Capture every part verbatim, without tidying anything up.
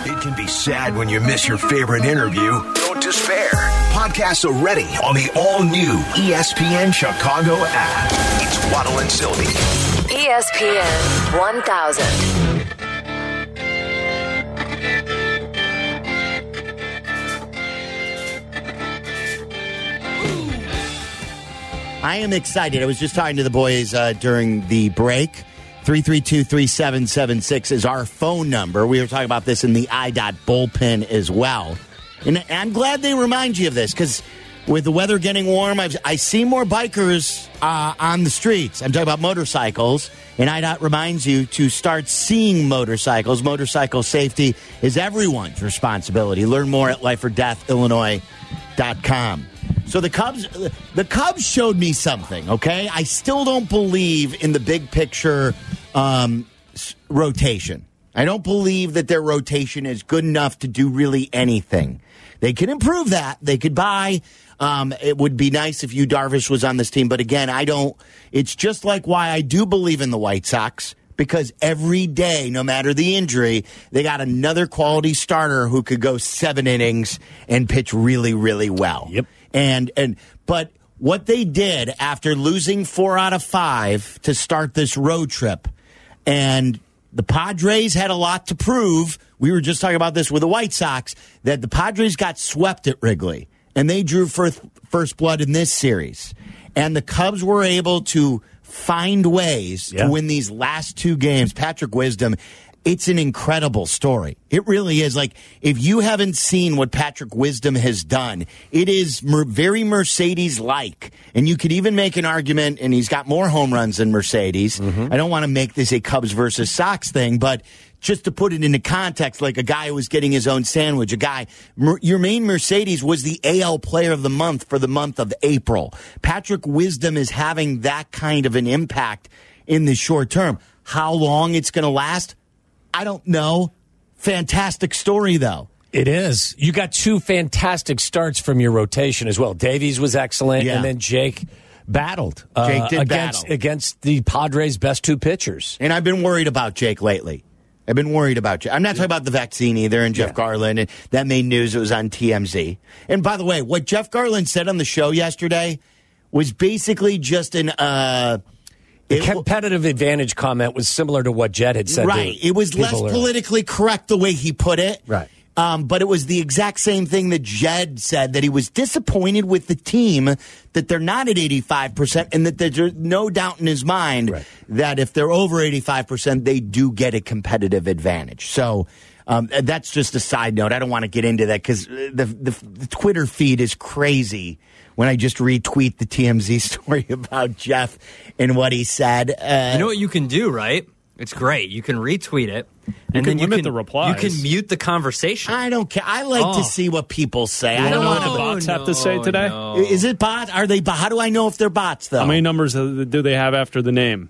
It can be sad when you miss your favorite interview. Don't despair. Podcasts are ready on the all-new E S P N Chicago app. It's Waddle and Sylvie. E S P N one thousand. I am excited. I was just talking to the boys uh, during the break. three three two, three seven seven six is our phone number. We were talking about this in the I DOT bullpen as well. And I'm glad they remind you of this because with the weather getting warm, I've, I see more bikers uh, on the streets. I'm talking about motorcycles. And I DOT reminds you to start seeing motorcycles. Motorcycle safety is everyone's responsibility. Learn more at life or death illinois dot com. So the Cubs, the Cubs showed me something, okay? I still don't believe in the big picture um, rotation. I don't believe that their rotation is good enough to do really anything. They can improve that. They could buy. Um, it would be nice if Yu Darvish was on this team. But again, I don't. It's just like why I do believe in the White Sox. Because every day, no matter the injury, they got another quality starter who could go seven innings and pitch really, really well. Yep. And and but what they did after losing four out of five to start this road trip, and the Padres had a lot to prove. We were just talking about this with the White Sox, that the Padres got swept at Wrigley, and they drew first, first blood in this series. And the Cubs were able to find ways yeah. to win these last two games. Patrick Wisdom, it's an incredible story. It really is. Like, if you haven't seen what Patrick Wisdom has done, it is mer- very Mercedes-like. And you could even make an argument, and he's got more home runs than Mercedes. Mm-hmm. I don't want to make this a Cubs versus Sox thing, but just to put it into context, like a guy who was getting his own sandwich, a guy, Mer- Yermain Mercedes was the A L Player of the Month for the month of April. Patrick Wisdom is having that kind of an impact in the short term. How long it's going to last, I don't know. Fantastic story, though. It is. You got two fantastic starts from your rotation as well. Davies was excellent, yeah. and then Jake battled uh, Jake did against, battle. against the Padres' best two pitchers. And I've been worried about Jake lately. I've been worried about Jake. I'm not talking about the vaccine either, and Jeff yeah. Garland, and that made news. It was on T M Z. And by the way, what Jeff Garland said on the show yesterday was basically just an... Uh, The competitive advantage comment was similar to what Jed had said. Right. It was less earlier. Politically correct the way he put it. Right. Um, but it was the exact same thing that Jed said, that he was disappointed with the team, that they're not at eighty-five percent, and that there's no doubt in his mind right. that if they're over eighty-five percent, they do get a competitive advantage. So um, that's just a side note. I don't want to get into that because the, the, the Twitter feed is crazy when I just retweet the T M Z story about Jeff and what he said. Uh, you know what you can do, right? It's great. You can retweet it. You and can then you limit can, the replies. You can mute the conversation. I don't care. I like oh. to see what people say. You I don't know want what to. the bots no, have to say today? No. Is it bot? Are they? How do I know if they're bots though? How many numbers do they have after the name?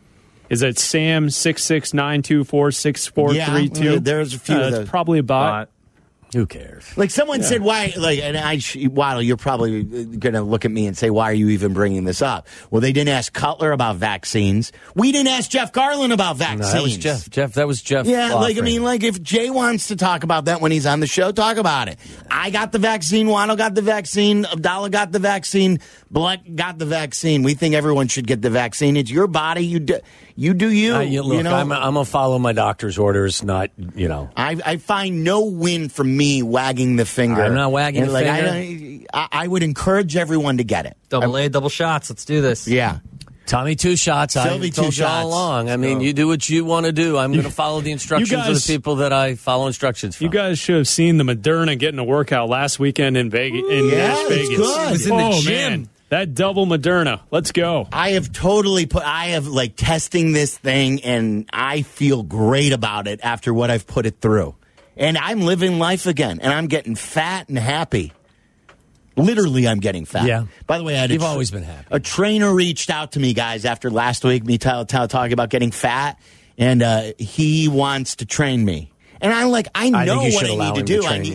Is it Sam six six nine two four six four three two? Yeah, there's a few. Uh, of that's those. probably a bot. bot. Who cares? Like someone Yeah. said, why? Like, and I, Waddle, you're probably going to look at me and say, why are you even bringing this up? Well, they didn't ask Cutler about vaccines. We didn't ask Jeff Garland about vaccines. No, that was Jeff. Jeff, that was Jeff. Yeah, offering. like I mean, like if Jay wants to talk about that when he's on the show, talk about it. I got the vaccine. Waddle got the vaccine. Abdallah got the vaccine. Black got the vaccine. We think everyone should get the vaccine. It's your body. You do, you do you. Uh, you, look, you know? I'm, I'm gonna follow my doctor's orders. Not you know. I, I find no win from me wagging the finger. I'm not wagging and the like, finger. I, I, I would encourage everyone to get it. Double I, A, double shots. Let's do this. Yeah. Tommy, two shots. Sylvie, I told two you shots. all along. I mean, you do what you want to do. I'm going to follow the instructions guys- of the people that I follow instructions from. You guys should have seen the Moderna getting a workout last weekend in Vegas. In yeah, Las it's Vegas. good. It was in the oh gym. man, that double Moderna. Let's go. I have totally put, I have like testing this thing and I feel great about it after what I've put it through. And I'm living life again and I'm getting fat and happy. Literally, I'm getting fat. Yeah. By the way, I had You've a tra- always been happy. A trainer reached out to me, guys, after last week, me t- t- talking about getting fat, and uh, he wants to train me. And I'm like, I know I think you what should I allow need to him do. to I train need. you.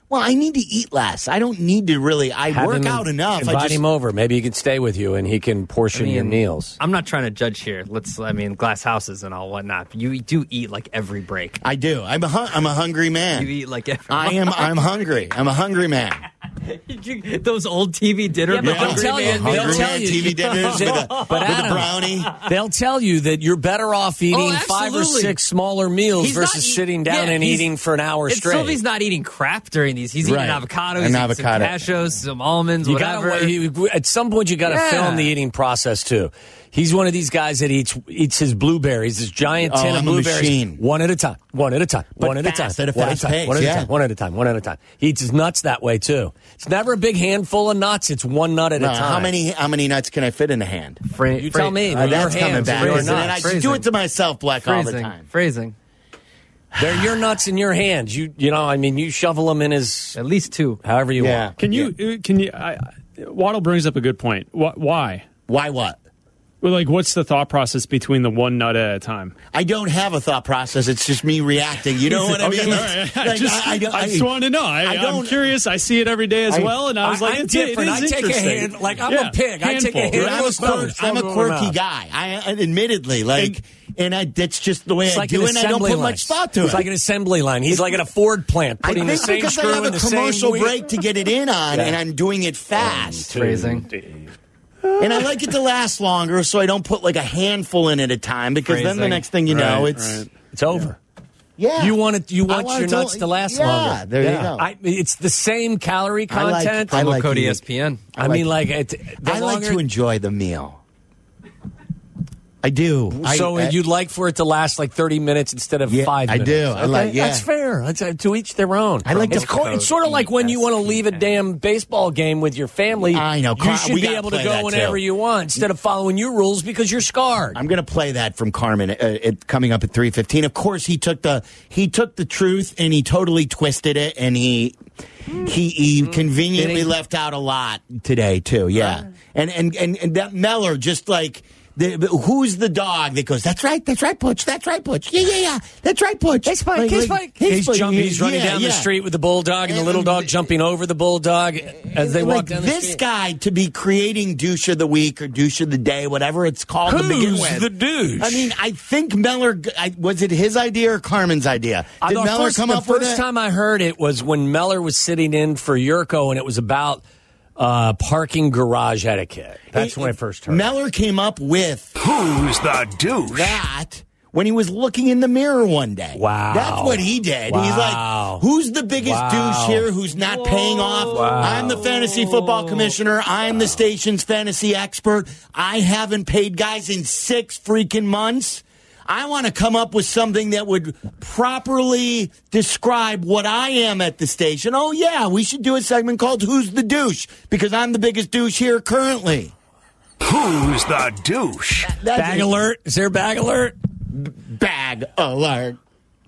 Well, I need to eat less. I don't need to really. I Have work him, out enough. Invite I just, him over. Maybe he can stay with you, and he can portion I mean, your meals. I'm not trying to judge here. Let's, I mean, glass houses and all whatnot. But you do eat like every break. I do. I'm a hun- I'm a hungry man. You eat like every. I am. I'm hungry. I'm a hungry man. Those old T V dinner. Yeah, but hungry they'll tell you- man they'll Hungry meals. tell man you- T V dinners with a, But with Adam, a brownie. They'll tell you that you're better off eating Oh, five or absolutely. six smaller meals He's not versus eat- sitting down yeah, and he's- eating for an hour It's straight. Sylvie's not eating crap during these. He's Right. eating avocado. An He's avocado. eating some cashews, some almonds, You whatever. gotta, you, at some point, you got to Yeah. film the eating process too. He's one of these guys that eats eats his blueberries, this giant Oh, tin of I'm a blueberries, machine. one at a time, one at a time, But one at a time, fast, at a one fast at a time, pace, one at a yeah. time, one at a time, one at a time. He eats his nuts that way too. It's never a big handful of nuts; it's one nut at No, a time. how many how many nuts can I fit in a hand? Fra- You fra- tell me. Uh, They're that's your coming hands, back. they're your And then nuts. I do it to myself, Black, all the Phrasing. time. Phrasing. They're your nuts in your hands. You you know, I mean, you shovel them in his At least two. however you Yeah. want. Can you? uh, Can you? I, I- Waddle brings up a good point. Wh- Why? Why what? Well, like, what's the thought process between the one nut at a time? I don't have a thought process. It's just me reacting. You know what I mean? Okay, all It's right. I like, just, I, I, I don't- I- just want to know. I, I I'm don't- curious. I see it every day as I- well, and I was I- like, I'm it's, it different. is I take a interesting. hand- like, I'm Yeah, a pig. I take a handful. hand- I'm a, Let's go. quirk, Let's I'm a go quirky around. guy. I admittedly like, and I that's just the way It's I like do an it. And I don't assembly put line. much thought to It's it. like an assembly line. He's like at a Ford plant, I putting think the same because screw I have in a the same commercial wheel. break to get it in on, Yeah. and I'm doing it fast. Phrasing. And I like it to last longer, so I don't put like a handful in at a time. Because then the Phrasing. next thing you know, Right, it's right. It's over. yeah. You want it. You I want want your it to- nuts to last yeah, longer. there you go. I, it's the same calorie I like- content. I Promo like code you. E S P N. I, mean, like it, the I like longer- to enjoy the meal. I do. So I, I, you'd like for it to last like thirty minutes instead of Yeah, five I minutes. do. I like- yeah. That's fair. That's, uh, to each their own. I like it's, to- co- it's sort of like when you want to leave a damn baseball game with your family. I know. You Car- should we be gotta able to play go that, whenever too. you want instead of following your rules because you're scarred. I'm going to play that from Carmen. Uh, it coming up at three fifteen. Of course, he took the he took the truth and he totally twisted it, and he he, he conveniently Did he? left out a lot today too. Yeah, and and and, and that Meller just like. The, who's the dog that goes, that's right, that's right, Pooch, that's right, Pooch. Yeah, yeah, yeah, that's right, Pooch. Hey, Spike, Like- hey, like, Spike. hey, He's, Spike. jump, he's running Yeah, down the yeah. street with the bulldog and the little dog jumping over the bulldog as they like walk down the this street. guy to be creating douche of the week or douche of the day, whatever it's called to begin Who's with. the douche? I mean, I think Meller, I, was it his idea or Carmen's idea? Uh, Did the Meller first, come the up with first it? time I heard it was when Meller was sitting in for Yurko, and it was about uh, parking garage etiquette. That's He- when I first heard it. Meller came up with Who's the douche? that when he was looking in the mirror one day. Wow. That's what he did. He's Wow. like, who's the biggest Wow. douche here who's not paying off? I'm the fantasy football commissioner. I'm the station's fantasy expert. I haven't paid guys in six freaking months. I want to come up with something that would properly describe what I am at the station. Oh, yeah, we should do a segment called Who's the Douche? Because I'm the biggest douche here currently. Who's the douche? That's Bag it. alert. Is there a bag alert? Bag alert.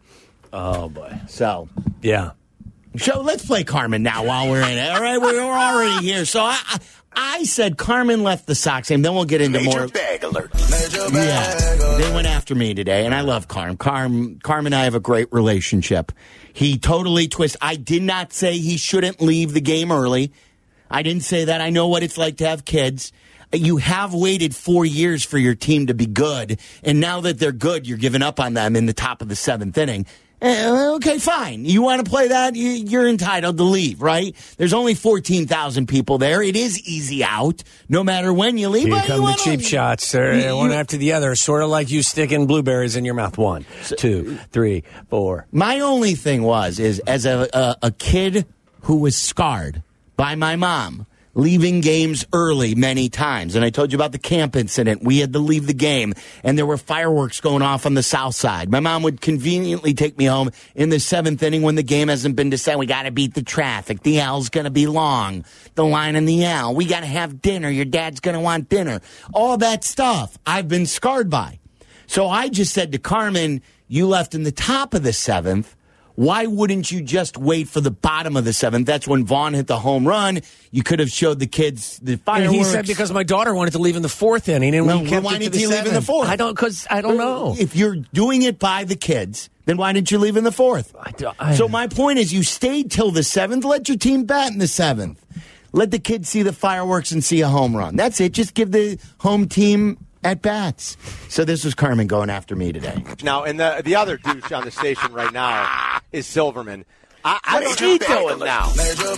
Oh, boy. So, Yeah. so let's play Carmen now while we're in it. All right, we're already here. So I, I, I said Carmen left the Sox game. Then we'll get into Major more. bag alert. Yeah, they went after me today, and I love Carm. Carm, Carm and I have a great relationship. He totally twists. I did not say he shouldn't leave the game early. I didn't say that. I know what it's like to have kids. You have waited four years for your team to be good, and now that they're good, you're giving up on them in the top of the seventh inning. Eh, okay, fine. You want to play that? You- You're entitled to leave, right? There's only fourteen thousand people there. It is easy out, no matter when you leave. Here but you come the wanna- cheap shots. They're You- one you- after the other, sort of like you sticking blueberries in your mouth. One, two, three, four. My only thing was, is as a, a, a kid who was scarred by my mom, leaving games early many times. And I told you about the camp incident. We had to leave the game, and there were fireworks going off on the south side. My mom would conveniently take me home in the seventh inning when the game hasn't been decided. We got to beat the traffic. The L's going to be long. The line in the L. We got to have dinner. Your dad's going to want dinner. All that stuff I've been scarred by. So I just said to Carmen, you left in the top of the seventh. Why wouldn't you just wait for the bottom of the seventh? That's when Vaughn hit the home run. You could have showed the kids the And fireworks. he said because my daughter wanted to leave in the fourth inning, and Well, we kept why it to didn't the he leave in the seventh. fourth? I don't, because I don't know. If you're doing it by the kids, Then why didn't you leave in the fourth? I do, I, so my point is you stayed till the seventh. Let your team bat in the seventh. Let the kids see the fireworks and see a home run. That's it. Just give the home team at bats. So this was Carmen going after me today. Now, and the the other douche on the station right now is Silverman. I, I what don't is he know, doing now?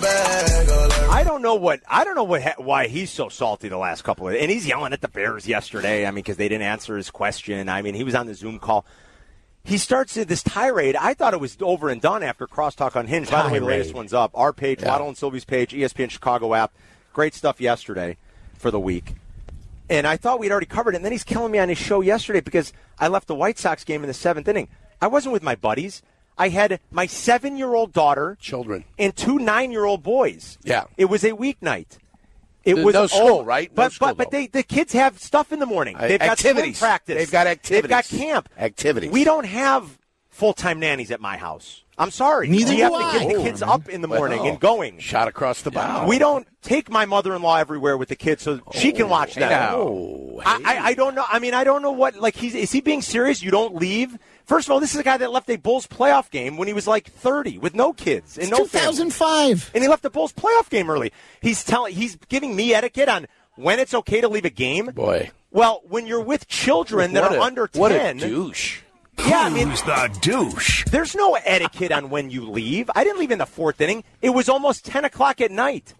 I don't know what I don't know what why he's so salty the last couple of, and he's yelling at the Bears yesterday. I mean, because they didn't answer his question. I mean, he was on the Zoom call. He starts this tirade. I thought it was over and done after Crosstalk Unhinged. By the way, the latest one's up. Our page, yeah. Waddle and Sylvie's page, E S P N Chicago app. Great stuff yesterday for the week. And I thought we'd already covered it. And then he's killing me on his show yesterday because I left the White Sox game in the seventh inning. I wasn't with my buddies. I had my seven-year-old daughter, children, and two nine-year-old boys. Yeah, it was a weeknight. It There's was no school, all, right? No but school, but but they the kids have stuff in the morning. They've got activities. swim practice. They've got activities. They've got camp. Activities. We don't have full-time nannies at my house. I'm sorry. Neither we do have I. to get the kids up in the morning well, and going. Shot across the bow. We don't take my mother-in-law everywhere with the kids so oh, she can watch them. No. I, I, I don't know. I mean, I don't know what. Like, he's is he being serious? You don't leave. First of all, this is a guy that left a Bulls playoff game when he was like thirty with no kids and it's no two thousand five, family. And he left the Bulls playoff game early. He's telling, he's giving me etiquette on when it's okay to leave a game. Boy, well, when you're with children that what are a, under ten, what a douche. Yeah, I mean, who's the douche? There's no etiquette on when you leave. I didn't leave in the fourth inning. It was almost ten o'clock at night.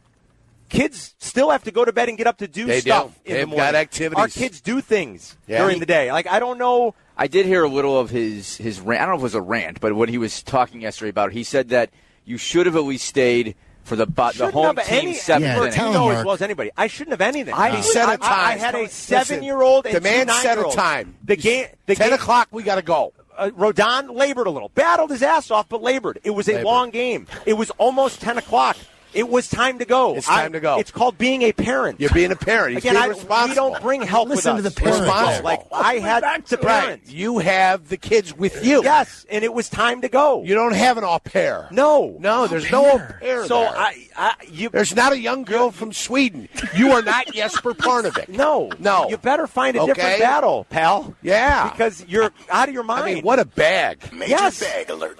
Kids still have to go to bed and get up to do they stuff. Do. In They've the morning. got activities. Our kids do things yeah. during the day. Like, I don't know. I did hear a little of his, his rant. I don't know if it was a rant, but what he was talking yesterday about, he said that you should have at least stayed for the the home team any, seventh yeah, inning. You know as well as anybody. I shouldn't have anything. I uh, set a time. I, I had a seven-year-old and the man two set a nine-year-olds. time. The game. The Ten game, o'clock. We got to go. Uh, Rodon labored a little, battled his ass off, but labored. It was a Labored. long game. It was almost ten o'clock. It was time to go. It's time I, to go. It's called being a parent. You're being a parent. He's Again, being I, responsible. we don't bring help Listen with to us. the parents. Responsible. Like, I had the Right. parents. You have the kids with you. Yes, and it was time to go. You don't have an au pair. No. No, there's no au pair So there. I, I, you. There's not a young girl from Sweden. You are not Jesper Parnevik. No. No. You better find a Okay. different battle, pal. Yeah. Because you're out of your mind. I mean, what a bag. Yes. Bag alert.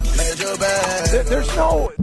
There- There's no.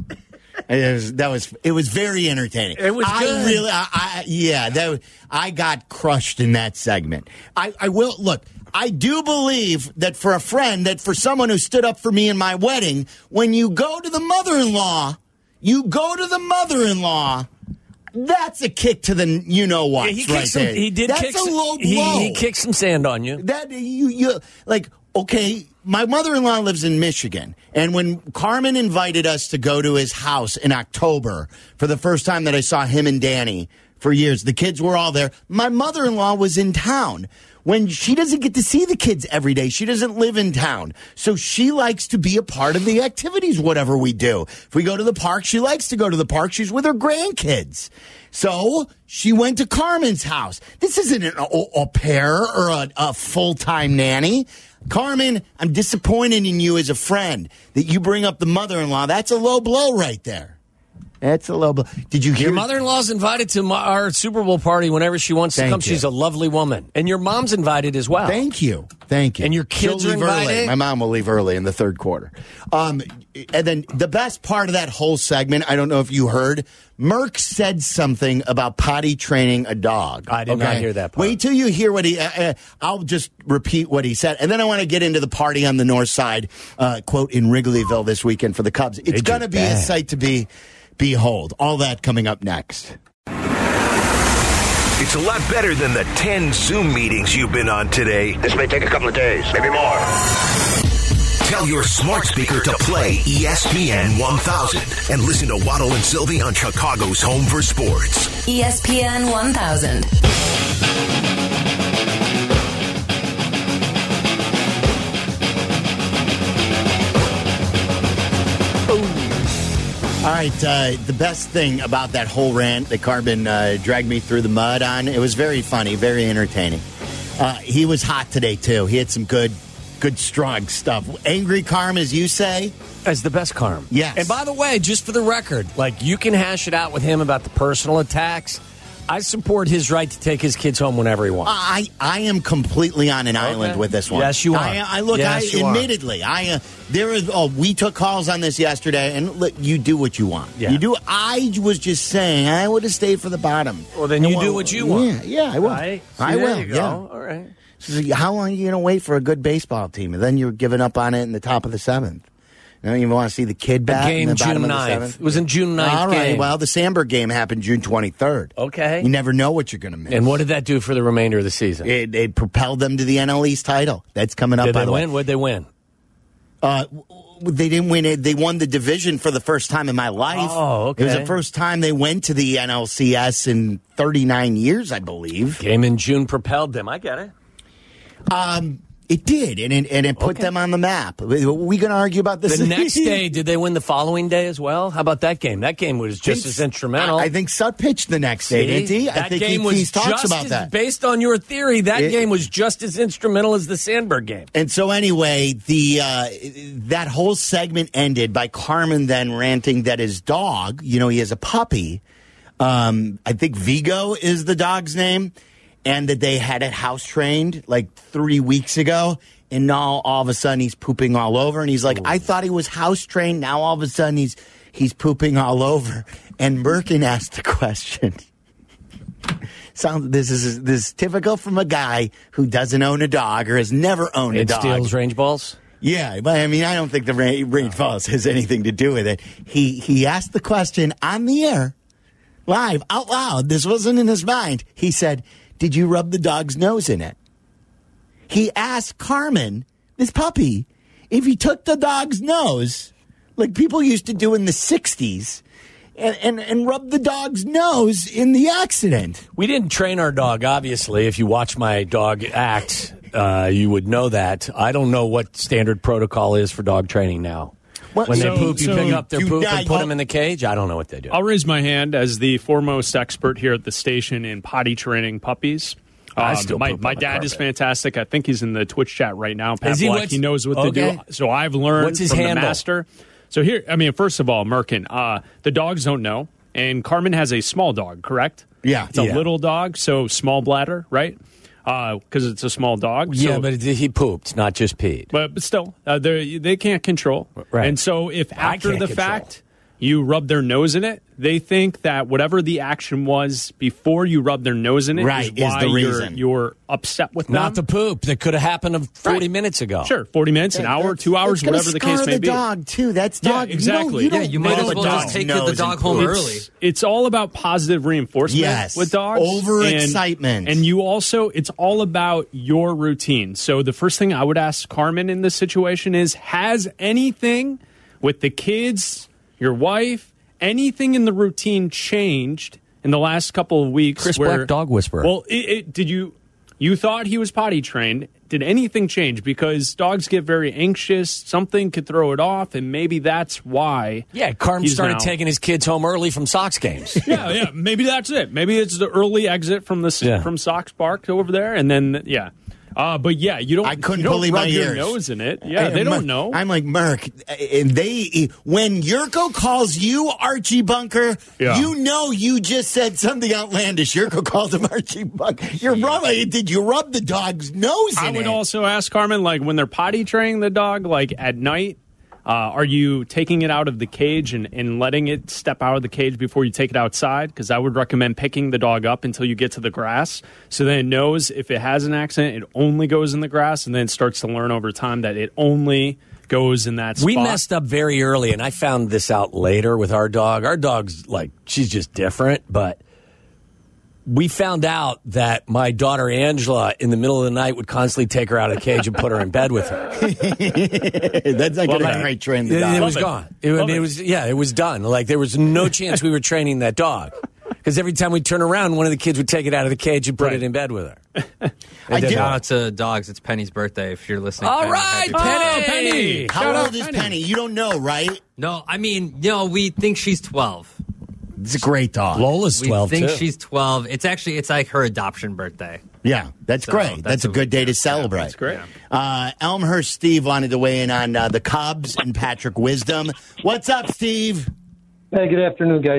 It was, that was it was very entertaining. It was I good. really, I, I, yeah, that was, I got crushed in that segment. I, I will look. I do believe that for a friend, that for someone who stood up for me in my wedding, when you go to the mother-in-law, you go to the mother-in-law. That's a kick to the you know what. Yeah, he right kicked some, there. he did That's kick a some, low blow. he, he kicked some sand on you. That you you like okay. My mother-in-law lives in Michigan, and when Carmen invited us to go to his house in October for the first time that I saw him and Danny for years, the kids were all there. My mother-in-law was in town. When she doesn't get to see the kids every day, she doesn't live in town. So she likes to be a part of the activities, whatever we do. If we go to the park, she likes to go to the park. She's with her grandkids. So she went to Carmen's house. This isn't an au, au pair or a, a full-time nanny. Carmen, I'm disappointed in you as a friend that you bring up the mother-in-law. That's a low blow right there. That's a low blow. Did you hear? Your mother-in-law's invited to my, our Super Bowl party whenever she wants to Thank come. you. She's a lovely woman. And your mom's invited as well. Thank you. Thank you. And your kids She'll are leave early. invited? My mom will leave early in the third quarter. Um, and then the best part of that whole segment, I don't know if you heard, Merck said something about potty training a dog. I did not hear that part. Wait till you hear what he, uh, uh, I'll just repeat what he said. And then I want to get into the party on the north side, uh, quote, in Wrigleyville this weekend for the Cubs. It's going to be a sight to be behold. All that coming up next. It's a lot better than the ten Zoom meetings you've been on today. This may take a couple of days, maybe more. Tell your smart speaker to play E S P N one thousand and listen to Waddle and Sylvie on Chicago's Home for Sports. E S P N one thousand. All right, uh, the best thing about that whole rant that Carbon uh, dragged me through the mud on, it was very funny, very entertaining. Uh, he was hot today, too. He had some good, good, strong stuff. Angry Carm, as you say. As the best Carm. Yes. And by the way, just for the record, like you can hash it out with him about the personal attacks, I support his right to take his kids home whenever he wants. I, I am completely on an okay. island with this one. Yes, you are. I, I look. Yes, I you admittedly, are. I uh, there is. Oh, we took calls on this yesterday, and look, you do what you want. Yeah. You do. I was just saying, I would have stayed for the bottom. Well, then and you well, do what you want. Yeah, yeah I will. Right? See, I will. You yeah. All right. So how long are you going to wait for a good baseball team, and then you're giving up on it in the top of the seventh? You don't even want to see the kid bat the game in the bottom June of the ninth. seventh? It was in June ninth. All right. Game. Well, the Sandberg game happened June twenty-third. Okay. You never know what you're going to miss. And what did that do for the remainder of the season? It, it propelled them to the N L East title. That's coming up. Did by they the win? way. What did they win? Uh, they didn't win it. They won the division for the first time in my life. Oh, okay. It was the first time they went to the N L C S in thirty-nine years, I believe. Game in June propelled them. I get it. Um. It did, and it, and it put okay. them on the map. Are we going to argue about this? The next day, did they win the following day as well? How about that game? That game was just as instrumental. I, I think Sut pitched the next day, didn't he? That I think game he, was he talks just about as, that. Based on your theory, that it, game was just as instrumental as the Sandberg game. And so anyway, the uh, that whole segment ended by Carmen then ranting that his dog, you know, he has a puppy. Um, I think Vigo is the dog's name, and that they had it house trained like three weeks ago. And now all of a sudden he's pooping all over, and he's like, Ooh. I thought he was house trained. Now all of a sudden he's he's pooping all over. And Merkin asked the question. Sounds this is this is typical from a guy who doesn't own a dog or has never owned it a dog. Steals range balls. Yeah, but I mean, I don't think the range, range balls has anything to do with it. He he asked the question on the air, live, out loud. This wasn't in his mind. He said, "Did you rub the dog's nose in it?" He asked Carmen, this puppy, if he took the dog's nose, like people used to do in the sixties, and, and, and rub the dog's nose in the accident. We didn't train our dog, obviously. If you watch my dog act, uh, you would know that. I don't know what standard protocol is for dog training now. Well, when so, they poop, you so pick up their poop not, and put them in the cage? I don't know what they do. I'll raise my hand as the foremost expert here at the station in potty training puppies. I Um, still my poop my on the dad carpet. is fantastic. I think he's in the Twitch chat right now. Pat Is he? Black, What's- he knows what okay. to do. So I've learned What's his from handle? the master. So here, I mean, first of all, Merkin, uh, the dogs don't know. And Carmen has a small dog, correct? Yeah. It's a Yeah. little dog, so small bladder, right? Because uh, it's a small dog. Yeah, so, but it, he pooped, not just peed. But, but still, uh, they they can't control. Right. And so if I after can't the control. fact you rub their nose in it, they think that whatever the action was before you rub their nose in it Right, is is why the you're, reason. you're upset with them. Not the poop that could have happened of forty Right. minutes ago. Sure, forty minutes, an hour, two hours, It's gonna whatever the scar case may the be. dog too. That's Yeah, dog. exactly. You don't, you Yeah, don't you might rub as a well just dog's take the nose dog and home poop. early. It's, it's all about positive reinforcement Yes. with dogs. Overexcitement. And, and you also, it's all about your routine. So the first thing I would ask Carmen in this situation is, has anything with the kids, your wife, anything in the routine changed in the last couple of weeks? Chris where, Black, dog whisperer. Well, it, it, did you, you thought he was potty trained. Did anything change? Because dogs get very anxious. Something could throw it off, and maybe that's why. Yeah, Carm he's started now- taking his kids home early from Sox games. Yeah, yeah. Maybe that's it. Maybe it's the early exit from the Yeah. from Sox Park over there, and then yeah. Uh, but yeah, you don't. I couldn't you don't believe rub my your ears. nose in it. Yeah, I- they don't Merk- know. I'm like, Merk, and they when Yurko calls you Archie Bunker, Yeah. you know you just said something outlandish. Yurko called him Archie Bunker. You're rubbing. Did you rub the dog's nose in I would it? also ask Carmen, like when they're potty training the dog, like at night, uh, are you taking it out of the cage and, and letting it step out of the cage before you take it outside? Because I would recommend picking the dog up until you get to the grass, so then it knows if it has an accident, it only goes in the grass, and then it starts to learn over time that it only goes in that spot. We messed up very early, and I found this out later with our dog. Our dog's like, she's just different, but we found out that my daughter Angela in the middle of the night would constantly take her out of the cage and put her in bed with her. That's not going to great train the It, dog. it was Love it. gone. It, Love it it. was yeah, it was done. Like there was no chance we were training that dog. Because every time we turn around, one of the kids would take it out of the cage and put Right. it in bed with her. I did. Shout out to dogs. It's Penny's birthday. If you're listening, All Penny, right, happy birthday. Penny. Penny. How Shout old out is Penny. Penny? You don't know, right? No, I mean, you know, we think she's twelve. It's a great dog. Lola's We twelve think too. she's twelve. It's actually it's like her adoption birthday. Yeah, that's So, great. That's, that's a a- good day to yeah, celebrate. That's great. Uh, Elmhurst Steve wanted to weigh in on uh, the Cubs and Patrick Wisdom. What's up, Steve? Hey, good afternoon, guys.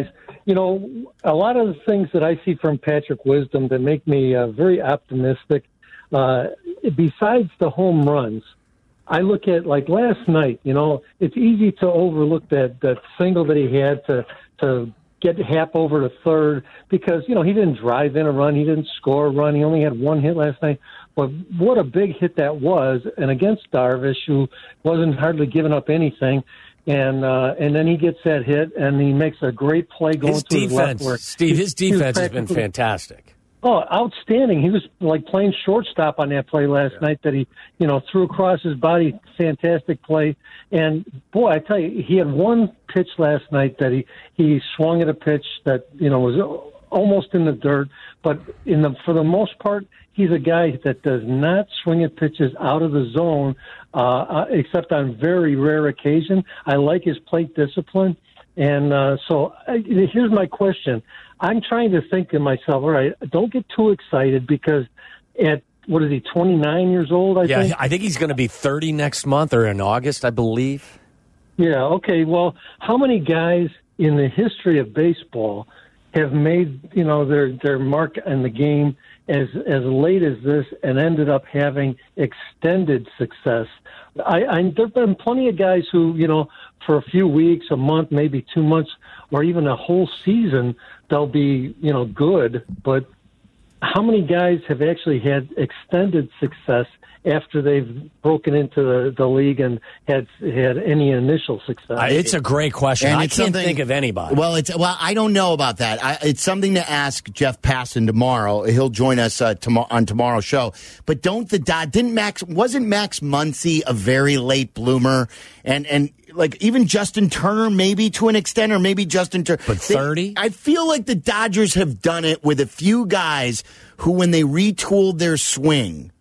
you know, a lot of the things that I see from Patrick Wisdom that make me uh, very optimistic, uh, besides the home runs, I look at, like last night, you know, it's easy to overlook that, that single that he had to to get Happ over to third because, you know, he didn't drive in a run. He didn't score a run. He only had one hit last night. But what a big hit that was, and against Darvish, who wasn't hardly giving up anything. And uh, and then he gets that hit, and he makes a great play going his to defense, his left. Where Steve, his defense has been practically- fantastic. Oh, outstanding. He was like playing shortstop on that play last yeah. night that he, you know, threw across his body. Fantastic play. And, boy, I tell you, he had one pitch last night that he, he swung at a pitch that, you know, was almost in the dirt. But in the for the most part, he's a guy that does not swing at pitches out of the zone, uh, except on very rare occasion. I like his plate discipline. And uh, so uh, here's my question. I'm trying to think to myself, all right, don't get too excited because at, what is he, twenty-nine years old, I yeah, think? I think he's going to be thirty next month or in August, I believe. Yeah, okay. Well, how many guys in the history of baseball have made, you know, their, their mark in the game as as late as this and ended up having extended success? I, I there have been plenty of guys who, you know, for a few weeks, a month, maybe two months, or even a whole season, they'll be, you know, good. But how many guys have actually had extended success after they've broken into the, the league and had had any initial success? Uh, it's a great question. And I it's can't something- think of anybody. Well, it's well, I don't know about that. I, it's something to ask Jeff Passan tomorrow. He'll join us uh, tom- on tomorrow's show. But don't the Dod didn't Max wasn't Max Muncy a very late bloomer? And and like even Justin Turner maybe to an extent, or maybe Justin Turner. But thirty? I feel like the Dodgers have done it with a few guys who, when they retooled their swing,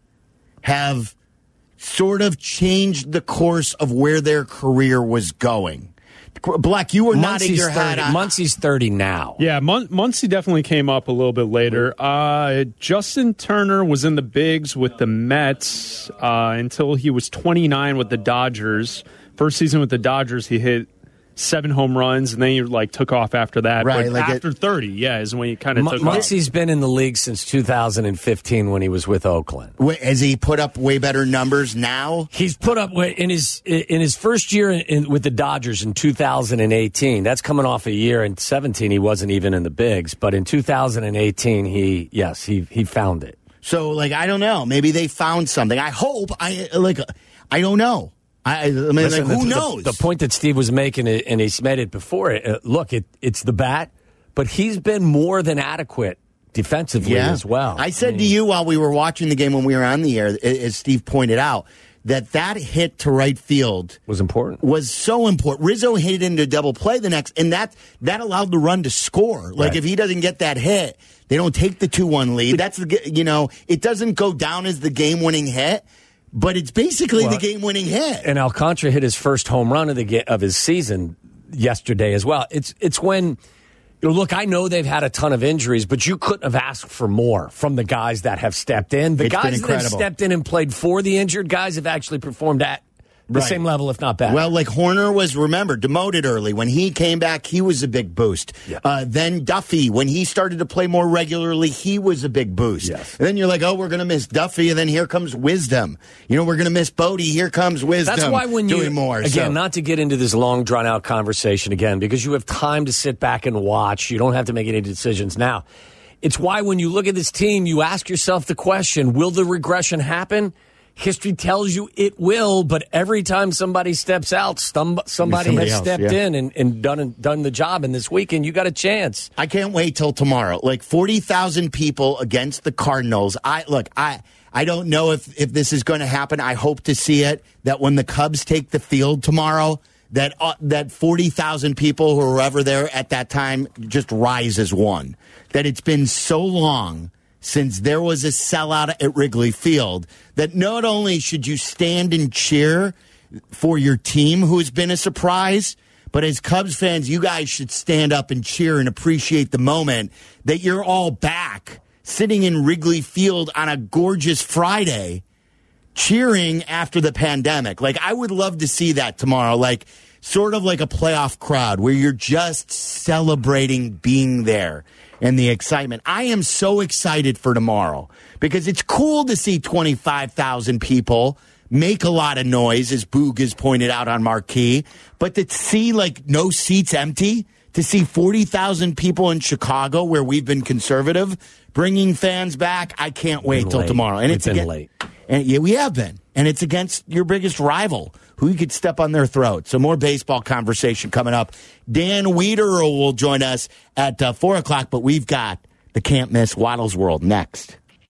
have sort of changed the course of where their career was going. Black, you were nodding your head. on- Muncy's thirty now. Yeah, Mun- Muncy definitely came up a little bit later. Uh, Justin Turner was in the bigs with the Mets uh, until he was twenty-nine with the Dodgers. First season with the Dodgers, he hit seven home runs, and then he like took off after that. Right, but like after it- thirty, yeah, is when he kind of M- took off. Muncy's been in the league since two thousand fifteen when he was with Oakland. Wait, has he put up way better numbers now? He's put up in his in his first year in, in, with the Dodgers in two thousand eighteen. That's coming off a year in seventeen. He wasn't even in the bigs, but in two thousand eighteen, he yes he he found it. So, like, I don't know. Maybe they found something. I hope. I like. I don't know. I, I mean, Listen, like, who the, knows? The, the point that Steve was making, and he's made it before. Uh, look, it, it's the bat, but he's been more than adequate defensively yeah. as well. I said to you while we were watching the game when we were on the air, as Steve pointed out, that that hit to right field was important. Was so important. Rizzo hit it into double play the next, and that that allowed the run to score. Like, Right. if he doesn't get that hit, they don't take the two one lead. That's the you know, it doesn't go down as the game winning hit. But it's basically Well, the game-winning hit. And Alcantara hit his first home run of the ga- of his season yesterday as well. It's it's when, you know, look, I know they've had a ton of injuries, but you couldn't have asked for more from the guys that have stepped in. The It's been guys that have incredible. stepped in and played for the injured guys have actually performed at the Right. same level, if not better. Well, like Horner was, remember, demoted early. When he came back, he was a big boost. Yeah. Uh, then Duffy, when he started to play more regularly, he was a big boost. Yes. And then you're like, oh, we're going to miss Duffy, and then here comes Wisdom. You know, we're going to miss Bodie. Here comes Wisdom. That's why when you doing more. again, so. not to get into this long drawn out conversation again, because you have time to sit back and watch. You don't have to make any decisions now. It's why when you look at this team, you ask yourself the question: will the regression happen? History tells you it will, but every time somebody steps out, some, somebody, Somebody has else, stepped yeah. in and, and done done the job. And this weekend, you got a chance. I can't wait till tomorrow. Like forty thousand people against the Cardinals. I look, I I don't know if if this is going to happen. I hope to see it, that when the Cubs take the field tomorrow, that uh, that forty thousand people who were ever there at that time just rise as one. That it's been so long since there was a sellout at Wrigley Field that not only should you stand and cheer for your team who's been a surprise, but as Cubs fans, you guys should stand up and cheer and appreciate the moment that you're all back sitting in Wrigley Field on a gorgeous Friday cheering after the pandemic. Like, I would love to see that tomorrow. Like, sort of like a playoff crowd where you're just celebrating being there and the excitement. I am so excited for tomorrow because it's cool to see twenty-five thousand people make a lot of noise, as Boog has pointed out on Marquee, but to see like no seats empty, to see forty thousand people in Chicago where we've been conservative, bringing fans back, I can't wait Been till late. tomorrow. And We've it's been again, late. And yeah, we have been. And it's against your biggest rival, who you could step on their throat. So more baseball conversation coming up. Dan Wiederer will join us at uh, four o'clock, but we've got the can't miss Waddle's World next.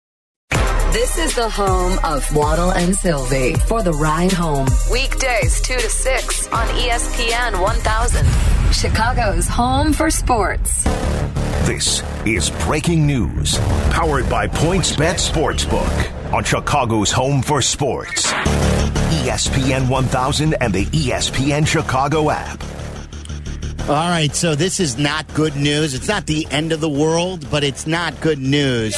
This is the home of Waddle and Sylvie for the ride home. Weekdays two to six on E S P N one thousand. Chicago's home for sports. This is breaking news, powered by PointsBet Sportsbook on Chicago's home for sports. E S P N one thousand and the E S P N Chicago app. All right, so this is not good news. It's not the end of the world, but it's not good news.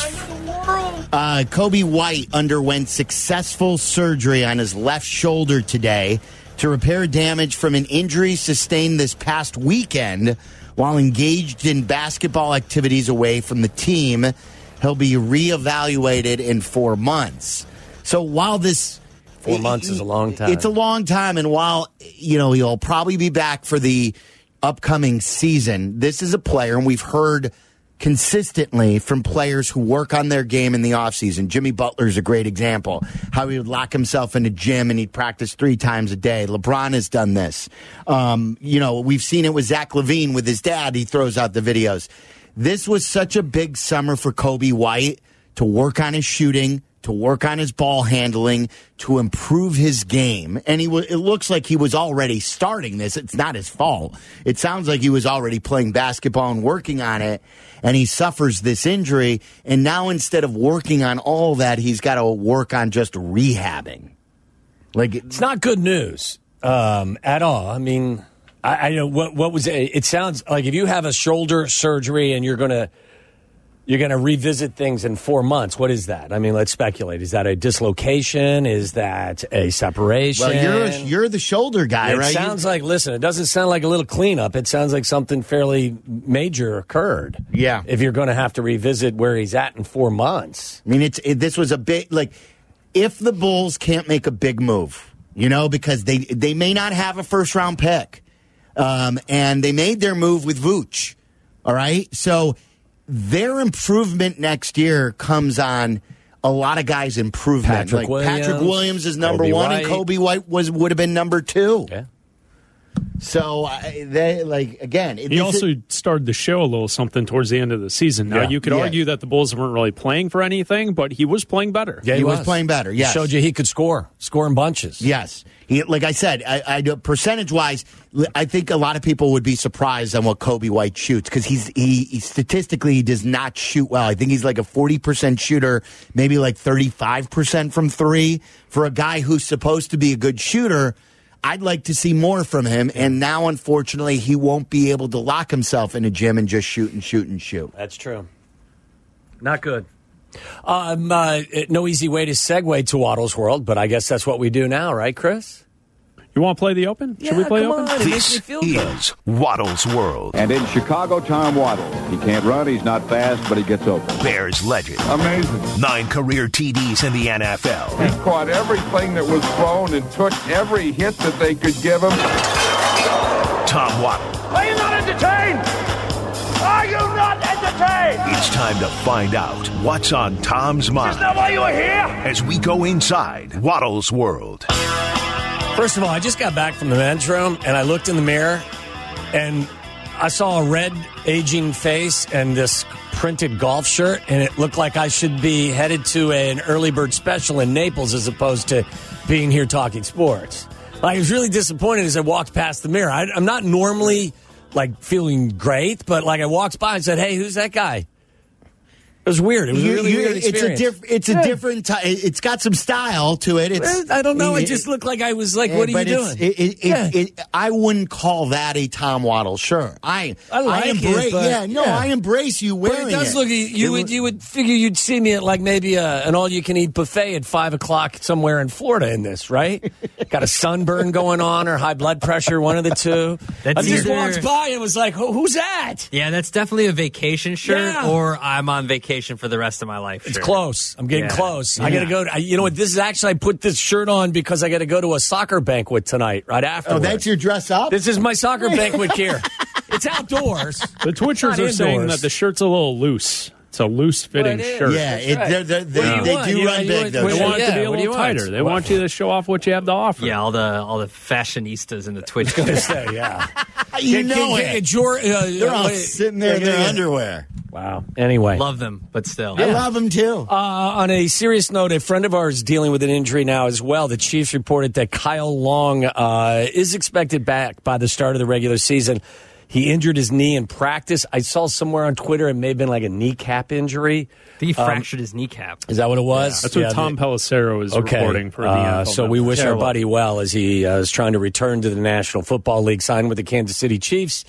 Uh, Kobe White underwent successful surgery on his left shoulder today to repair damage from an injury sustained this past weekend while engaged in basketball activities away from the team. He'll be reevaluated in four months. So while this... Four months is a long time. It's a long time, and while, you know, he'll probably be back for the upcoming season, this is a player, and we've heard consistently from players who work on their game in the offseason. Jimmy Butler's a great example, how he would lock himself in a gym and he'd practice three times a day. LeBron has done this. Um, you know, we've seen it with Zach LaVine with his dad. He throws out the videos. This was such a big summer for Kobe White to work on his shooting, to work on his ball handling, to improve his game. And he w- it looks like he was already starting this. It's not his fault. It sounds like he was already playing basketball and working on it, and he suffers this injury. And now instead of working on all that, he's got to work on just rehabbing. Like, it's not good news um, at all. I mean, I, I know what what was it, it sounds like if you have a shoulder surgery and you're going to You're going to revisit things in four months. What is that? I mean, let's speculate. Is that a dislocation? Is that a separation? Well, you're you're the shoulder guy, it right? It sounds like, listen, it doesn't sound like a little cleanup. It sounds like something fairly major occurred. Yeah. If you're going to have to revisit where he's at in four months. I mean, it's it, this was a big, like, if the Bulls can't make a big move, you know, because they, they may not have a first-round pick, um, and they made their move with Vooch, all right? So their improvement next year comes on a lot of guys' improvement. Patrick like Williams, Patrick Williams is number Kobe one, White. and Kobe White was would have been number two. Yeah. So uh, they like again. He also is, started to show a little something towards the end of the season. Now Yeah, you could yeah. argue that the Bulls weren't really playing for anything, but he was playing better. Yeah, he, was. was playing better. Yes, he showed you he could score, score in bunches. Yes, he, like I said, I, I percentage wise, I think a lot of people would be surprised on what Kobe White shoots because he's he, he statistically he does not shoot well. I think he's like a forty percent shooter, maybe like thirty five percent from three. For a guy who's supposed to be a good shooter, I'd like to see more from him. And now, unfortunately, he won't be able to lock himself in a gym and just shoot and shoot and shoot. That's true. Not good. Um, uh, no easy way to segue to Waddle's World, but I guess that's what we do now, right, Chris? You want to play the Open? Should Yeah, we play come Open? on. It makes me This feel good. is Waddle's World. And in Chicago, Tom Waddle. He can't run, he's not fast, but he gets open. Bears legend. Amazing. Nine career T Ds in the N F L. He caught everything that was thrown and took every hit that they could give him. Tom Waddle. Are you not entertained? Are you not entertained? It's time to find out what's on Tom's mind Is that why you were here? as we go inside Waddle's World. First of all, I just got back from the men's room, and I looked in the mirror, and I saw a red, aging face and this printed golf shirt, and it looked like I should be headed to an early bird special in Naples as opposed to being here talking sports. I was really disappointed as I walked past the mirror. I, I'm not normally, like, feeling great, but, like, I walked by and said, hey, who's that guy? It was weird. It was You- a really you- weird it's a experience. diff, It's a Yeah. different. Ty- it's got some style to it. It's. I don't know. It it- just looked like I was like, Yeah, what are you but it's- doing? It, it, Yeah. it, it, I wouldn't call that a Tom Waddle shirt. I I like it, embrace. but- yeah, no, yeah. I embrace you But wearing it does look. You It would was- you would figure you'd see me at like maybe a, an all you can eat buffet at five o'clock somewhere in Florida in this, right? got a sunburn going on or high blood pressure, one of the two. That's I just either- walked by and was like, Who, who's that? Yeah, that's definitely a vacation shirt, Yeah. or I'm on vacation for the rest of my life. It's shirt. close. I'm getting Yeah. close. I Yeah. got to go. To, you know what? This is actually, I put this shirt on because I got to go to a soccer banquet tonight, right after. Oh, that's your dress up? This is my soccer banquet gear. It's outdoors. The Twitchers Not are saying indoors. that the shirt's a little loose. It's a loose fitting Well, it is. shirt. Yeah, it, right. they're, they're, they, What do you they want? do You- run you big, want- though. They Well, want it to yeah, be a what do you little want? tighter. They What- want you to show off what you have to offer. Yeah, all the all the fashionistas in the Twitch. Gonna say, yeah. You Get- know get- it. get your, uh, They're all uh, sitting there in yeah, their yeah. underwear. Wow. Anyway. Love them, but still. I love them, too. Uh, on a serious note, a friend of ours is dealing with an injury now as well. The Chiefs reported that Kyle Long uh, is expected back by the start of the regular season. He injured his knee in practice. I saw somewhere on Twitter it may have been like a kneecap injury. I think he Um, fractured his kneecap. Is that what it was? That's what Yeah, Tom the- Pelissero is Okay. reporting for the Uh, N F L. so we Network. wish our Terrible. buddy well as he uh, is trying to return to the National Football League, signed with the Kansas City Chiefs.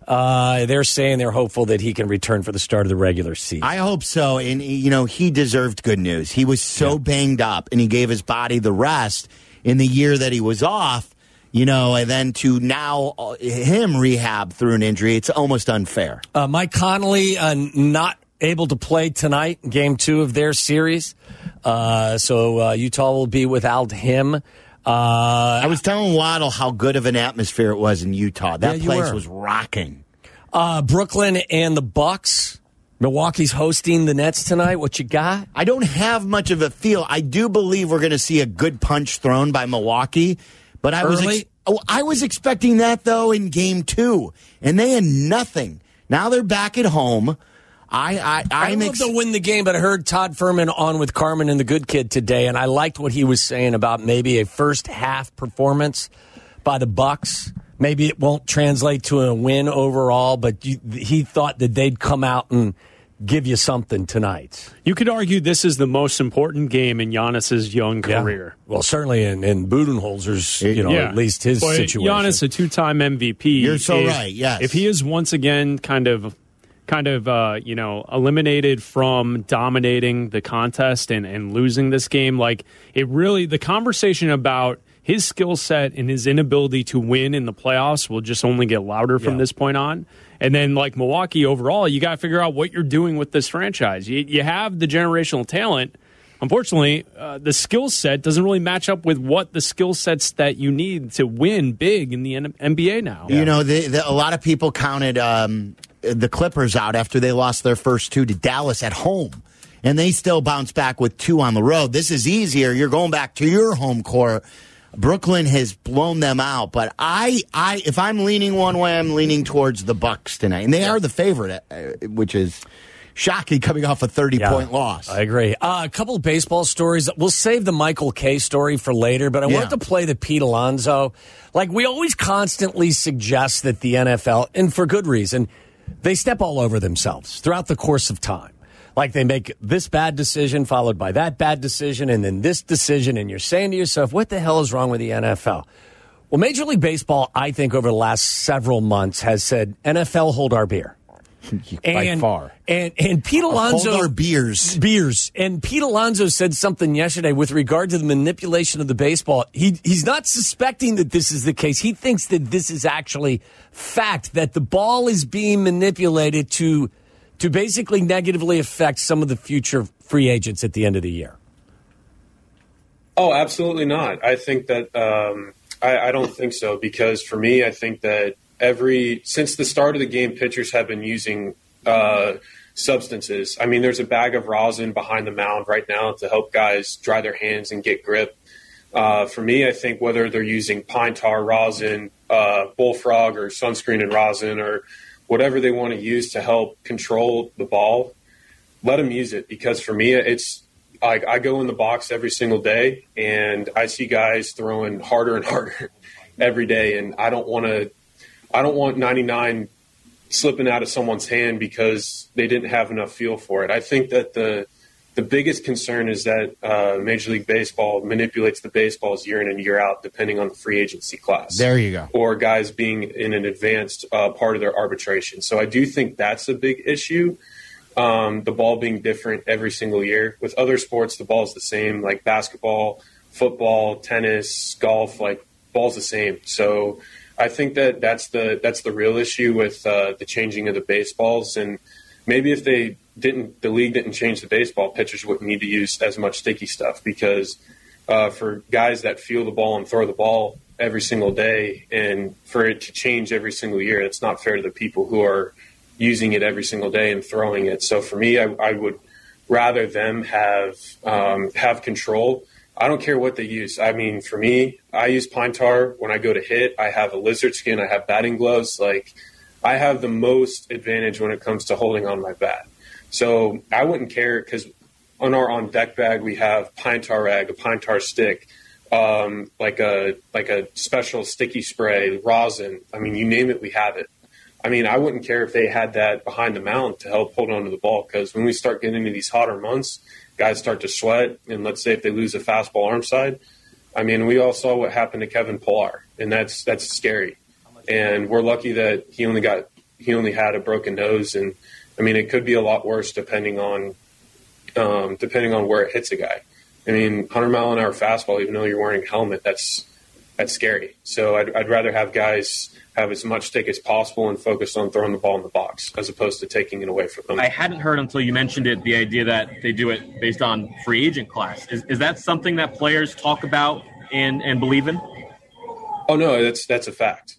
Uh, they're saying they're hopeful that he can return for the start of the regular season. I hope so. And, you know, he deserved good news. He was so yeah. banged up, and he gave his body the rest in the year that he was off, you know, and then to now uh, him rehab through an injury, it's almost unfair. Uh, Mike Conley uh, not able to play tonight, game two of their series. Uh, so uh, Utah will be without him. Uh, I was telling Waddle how good of an atmosphere it was in Utah. That Yeah, you place were. was rocking. Uh, Brooklyn and the Bucks. Milwaukee's hosting the Nets tonight. What you got? I don't have much of a feel. I do believe we're going to see a good punch thrown by Milwaukee, but I was Early? ex- oh, I was expecting that though in game two, and they had nothing. Now they're back at home. I I I I'm love ex- to win the game, but I heard Todd Furman on with Carmen and the Good Kid today, and I liked what he was saying about maybe a first half performance by the Bucks. Maybe it won't translate to a win overall, but you, he thought that they'd come out and give you something tonight. You could argue this is the most important game in Giannis's young Yeah. career. Well, certainly in, in Budenholzer's, you know, Yeah. at least his But situation. Giannis, a two-time M V P. You're so if- right, yes. If he is once again kind of, kind of, uh, you know, eliminated from dominating the contest and, and losing this game, like it really, the conversation about his skill set and his inability to win in the playoffs will just only get louder from Yeah. this point on. And then, like Milwaukee overall, you got to figure out what you're doing with this franchise. You, you have the generational talent. Unfortunately, uh, the skill set doesn't really match up with what the skill sets that you need to win big in the N- N B A now. You know, the, the, a lot of people counted um, the Clippers out after they lost their first two to Dallas at home, and they still bounced back with two on the road. This is easier. You're going back to your home court. Brooklyn has blown them out, but I, I, if I'm leaning one way, I'm leaning towards the Bucks tonight, and they are the favorite, uh, which is shocking coming off a thirty-point Yeah, loss. I agree. Uh, a couple of baseball stories. We'll save the Michael Kay story for later, but I Yeah. wanted to play the Pete Alonso. Like, we always constantly suggest that the N F L, and for good reason, they step all over themselves throughout the course of time. Like, they make this bad decision followed by that bad decision and then this decision, and you're saying to yourself, what the hell is wrong with the N F L? Well, Major League Baseball, I think, over the last several months has said, N F L, hold our beer. By And- far. And and Pete Alonso Hold our beers. beers. And Pete Alonso said something yesterday with regard to the manipulation of the baseball. He he's not suspecting that this is the case. He thinks that this is actually fact, that the ball is being manipulated to to basically negatively affect some of the future free agents at the end of the year. Oh, absolutely not. I think that um, I, I don't think so, because for me, I think that every since the start of the game, pitchers have been using uh, substances. I mean, there's a bag of rosin behind the mound right now to help guys dry their hands and get grip. Uh, for me, I think whether they're using pine tar rosin, uh, bullfrog, or sunscreen and rosin, or whatever they want to use to help control the ball, let them use it. Because for me, it's I, I go in the box every single day, and I see guys throwing harder and harder every day, and I don't want to. I don't want ninety-nine slipping out of someone's hand because they didn't have enough feel for it. I think that the the biggest concern is that uh, Major League Baseball manipulates the baseballs year in and year out, depending on the free agency class. There you go. Or guys being in an advanced uh, part of their arbitration. So I do think that's a big issue. Um, the ball being different every single year. With other sports, the ball is the same, like basketball, football, tennis, golf, like ball's the same. So I think that that's the that's the real issue with uh, the changing of the baseballs. And maybe if they didn't, the league didn't change the baseball, pitchers wouldn't need to use as much sticky stuff, because uh, for guys that feel the ball and throw the ball every single day, and for it to change every single year, it's not fair to the people who are using it every single day and throwing it. So for me, I, I would rather them have um, have control. I don't care what they use. I mean, for me, I use pine tar when I go to hit. I have a lizard skin. I have batting gloves. Like, I have the most advantage when it comes to holding on my bat. So I wouldn't care, because on our on deck bag we have pine tar rag, a pine tar stick, um, like a like a special sticky spray, rosin. I mean, you name it, we have it. I mean, I wouldn't care if they had that behind the mound to help hold on to the ball, because when we start getting into these hotter months, guys start to sweat, and let's say if they lose a fastball arm side, I mean, we all saw what happened to Kevin Pillar, and that's that's scary. And we're lucky that he only got he only had a broken nose, and I mean, it could be a lot worse depending on um, depending on where it hits a guy. I mean, one hundred mile an hour fastball, even though you're wearing a helmet, that's that's scary. So I'd, I'd rather have guys have as much stick as possible and focus on throwing the ball in the box as opposed to taking it away from them. I hadn't heard until you mentioned it, the idea that they do it based on free agent class. Is is that something that players talk about and, and believe in? Oh, no, that's that's a fact.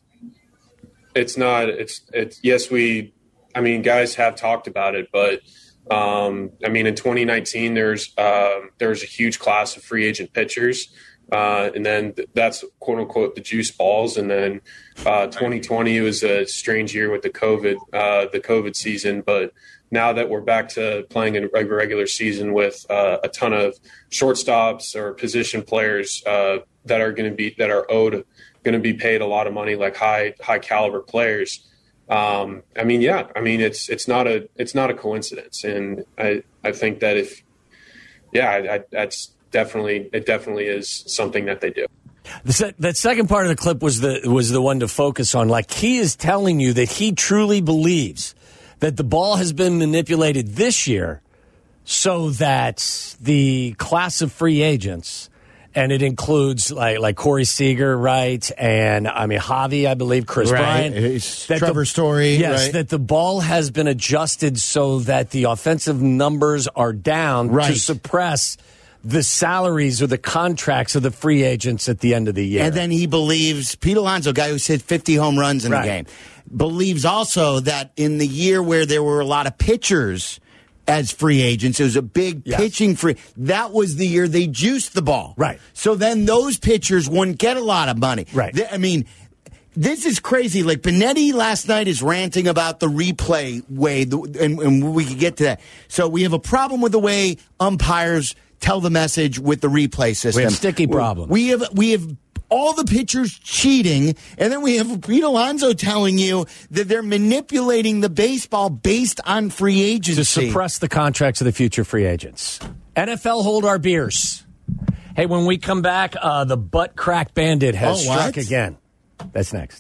It's not, it's, it's, yes, we, I mean, guys have talked about it, but um, I mean, in twenty nineteen, there's, uh, there's a huge class of free agent pitchers. Uh, and then th- that's quote unquote the juice balls. And then uh, twenty twenty, it was a strange year with the COVID, uh, the COVID season. But now that we're back to playing a regular season with uh, a ton of shortstops or position players uh, that are going to be that are owed, going to be paid a lot of money, like high high caliber players. Um, I mean, yeah, I mean it's it's not a it's not a coincidence, and I I think that if yeah, I, I, that's. Definitely, it definitely is something that they do. The se- that second part of the clip was the was the one to focus on. Like, he is telling you that he truly believes that the ball has been manipulated this year so that the class of free agents, and it includes like like Corey Seager, right, and I mean Javi, I believe, Chris right. Bryant, Trevor the, Story, yes, right. that the ball has been adjusted so that the offensive numbers are down right. to suppress the salaries or the contracts of the free agents at the end of the year. And then he believes, Pete Alonso, guy who's hit fifty home runs in right. the game, believes also that in the year where there were a lot of pitchers as free agents, it was a big yes. pitching free, that was the year they juiced the ball. Right. So then those pitchers wouldn't get a lot of money. Right. They, I mean, this is crazy. Like, Benetti last night is ranting about the replay way, and, and we could get to that. So we have a problem with the way umpires tell the message with the replay system. We have sticky problems. We have we have all the pitchers cheating, and then we have Pete Alonso telling you that they're manipulating the baseball based on free agency. To suppress the contracts of the future free agents. N F L hold our beers. Hey, when we come back, uh, the butt crack bandit has oh, struck again. That's next.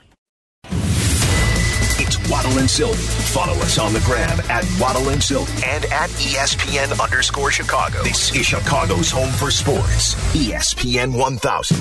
It's Waddle and Sylvie. Follow us on the gram at Waddle and Sylvie and at E S P N underscore Chicago. This is Chicago's home for sports. E S P N one thousand.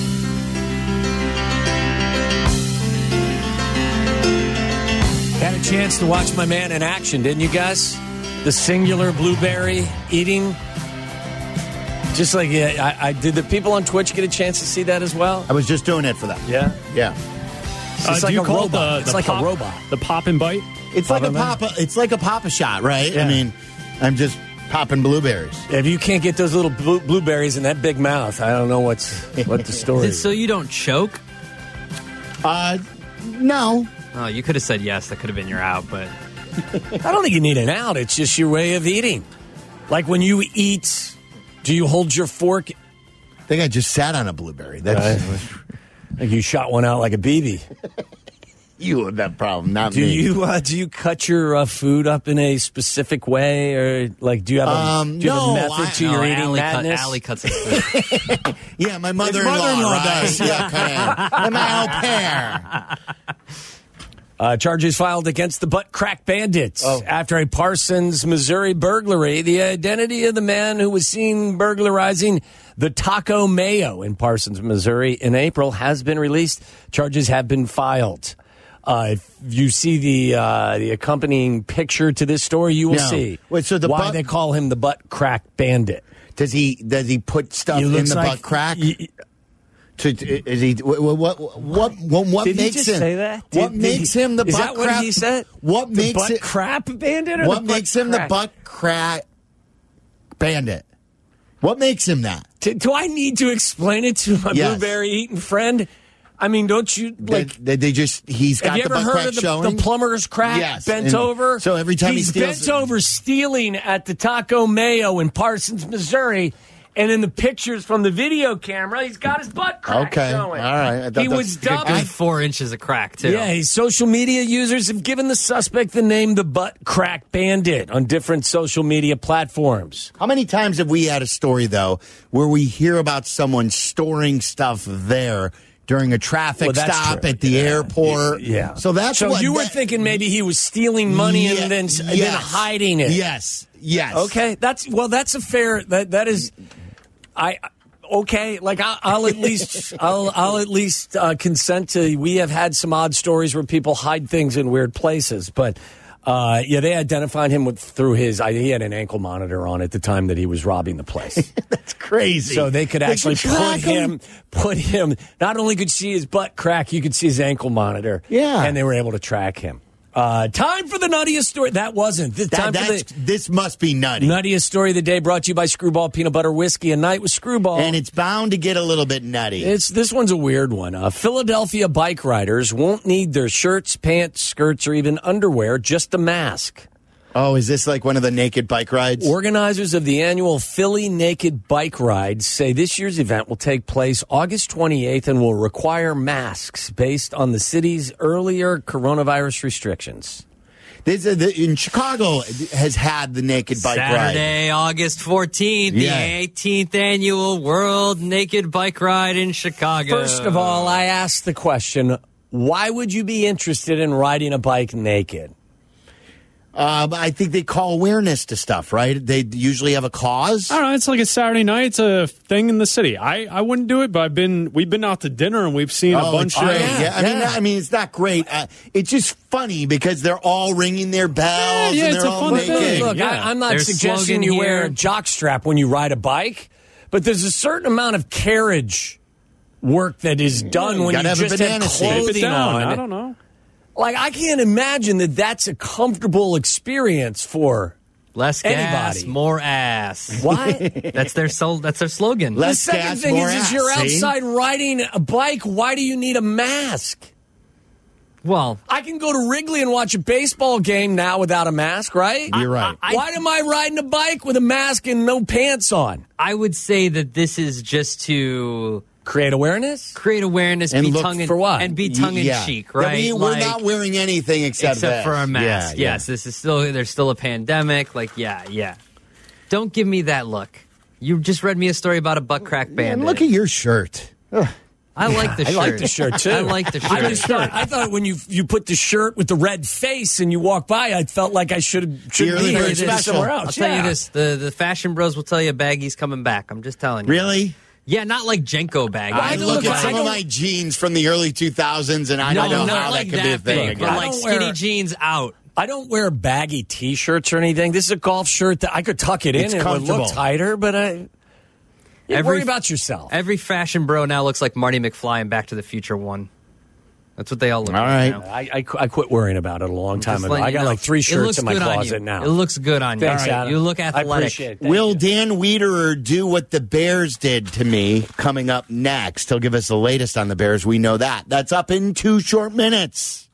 Had a chance to watch my man in action, didn't you guys? The singular blueberry eating. Just like, yeah, I, I did. The people on Twitch get a chance to see that as well? I was just doing it for them. Yeah? Yeah. It's uh, like do you a call robot. The, it's the like pop, a robot. The pop and bite? It's pop like a papa. It's like a papa shot, right? Yeah. I mean, I'm just popping blueberries. If you can't get those little blue, blueberries in that big mouth, I don't know what's what the story is. So you don't choke? Uh, no. Oh, you could have said yes. That could have been your out, but I don't think you need an out. It's just your way of eating. Like when you eat, do you hold your fork? I think I just sat on a blueberry. That's right. Like you shot one out like a B B. You have that problem, not do me. You, uh, do you cut your uh, food up in a specific way, or like do you have a, um, do you have no, a method I, to no, your eating Allie madness? Cut, Allie cuts it. Yeah, my mother-in-law, mother-in-law right? does. Yeah, kind of. And my au pair. Uh, charges filed against the Butt Crack Bandits Oh. after a Parsons, Missouri burglary. The identity of the man who was seen burglarizing the Taco Mayo in Parsons, Missouri in April has been released. Charges have been filed. Uh, if you see the uh, the accompanying picture to this story, you will No. see Wait, so the why butt- they call him the Butt Crack Bandit. Does he does he put stuff He in looks the like- butt crack? y- To, is he what what what what, what Did he makes just him say that? what Did- did makes he- him the is butt that what crap? he said? What The makes butt it crap bandit? Or What the butt makes him the crack? butt crack bandit? What makes him that? Do, do I need to explain it to my Yes. blueberry eating friend? I mean, don't you like? They, they just he's got Have you the ever butt heard crack of the, showing. the plumber's crack Yes, bent and over? so every time he he's steals- bent over stealing at the Taco Mayo in Parsons, Missouri, and in the pictures from the video camera, he's got his butt crack Okay, showing. all right. I thought He that's was a good dubbed. Good four inches of crack, too. Yeah, his social media users have given the suspect the name the Butt Crack Bandit on different social media platforms. How many times have we had a story though where we hear about someone storing stuff there during a traffic Well, that's stop true. at the Yeah. airport? Yeah. So that's so what you were that- thinking maybe he was stealing money Yeah, and then, and then yes. hiding it. Yes. Yes. Okay, that's well. That's a fair. That that is. I okay. Like I, I'll at least I'll I'll at least uh, consent to. We have had some odd stories where people hide things in weird places, but. Uh, yeah, they identified him with, through his. I, he had an ankle monitor on at the time that he was robbing the place. That's crazy. So they could They actually could put track him, him. put him. Not only could see his butt crack, you could see his ankle monitor. Yeah. and they were able to track him. Uh, time for the nuttiest story. That wasn't. The That- time for that's- the this must be nutty. nuttiest story of the day. Brought to you by Screwball Peanut Butter Whiskey. A night with Screwball. And it's bound to get a little bit nutty. It's this one's a weird one. Uh, Philadelphia bike riders won't need their shirts, pants, skirts, or even underwear, just a mask. Oh, is this like one of the naked bike rides? Organizers of the annual Philly Naked Bike Ride say this year's event will take place August twenty-eighth and will require masks based on the city's earlier coronavirus restrictions. This, uh, the, in Chicago has had the naked bike ride. Saturday, August fourteenth, Yeah. the eighteenth annual World Naked Bike Ride in Chicago. First of all, I asked the question, why would you be interested in riding a bike naked? Um, I think they call awareness to stuff, right? They usually have a cause. I don't know. It's like a Saturday night. It's a thing in the city. I, I wouldn't do it, but I've been we've been out to dinner and we've seen a Oh, bunch it's of. great. Yeah, I mean, I mean, it's not great. Uh, it's just funny because they're all ringing their bells Yeah, yeah, and it's they're a all fun naked. thing. Look, Yeah. I, I'm not There's suggesting slogan you wear here. a jock strap when you ride a bike, but there's a certain amount of carriage work that is done you when you gotta have a just have banana seat. Tape it clothing down. on. I don't know. Like, I can't imagine that that's a comfortable experience for Less gas, anybody. more ass. What? That's their sol- That's their slogan. Less the second gas, thing more is, is ass, you're see? outside riding a bike. Why do you need a mask? Well, I can go to Wrigley and watch a baseball game now without a mask, right? You're right. I- Why am I riding a bike with a mask and no pants on? I would say that this is just to Create awareness? create awareness, And be look tongue in, for what? and be tongue in Yeah. cheek, Yeah, right? we, we're Like, not wearing anything except, except this. for a mask. Yeah, yeah. Yes, this is still there's still a pandemic. Like, yeah, yeah. Don't give me that look. You just read me a story about a butt crack bandit. And look at your shirt. Ugh. I like the I shirt. like the shirt too. I like the shirt. I just thought I thought when you you put the shirt with the red face and you walk by, I felt like I should should You're be really here very and special. somewhere else. I'll tell Yeah. you this: the the fashion bros will tell you Baggy's coming back. I'm just telling you. Really? Yeah, not like Jenko Baggy. I don't look look- at I some of don't- my jeans from the early two thousands, and I no, don't know not how like that could be a that thing big, again. but I like don't skinny wear- jeans out. I don't wear baggy T-shirts or anything. This is a golf shirt that I could tuck it in It's and it would look comfortable. tighter, but I. You Every- worry about yourself. Every fashion bro now looks like Marty McFly in Back to the Future one. That's what they all look All like right. now. I, I, I quit worrying about it a long time Just ago. letting I you got know. like three It shirts looks in my good on closet you. now. It looks good on you. Thanks, All right. Adam. You look I athletic. appreciate it. Thank Will you. Dan Wiederer do what the Bears did to me coming up next? He'll give us the latest on the Bears. We know that. That's up in two short minutes.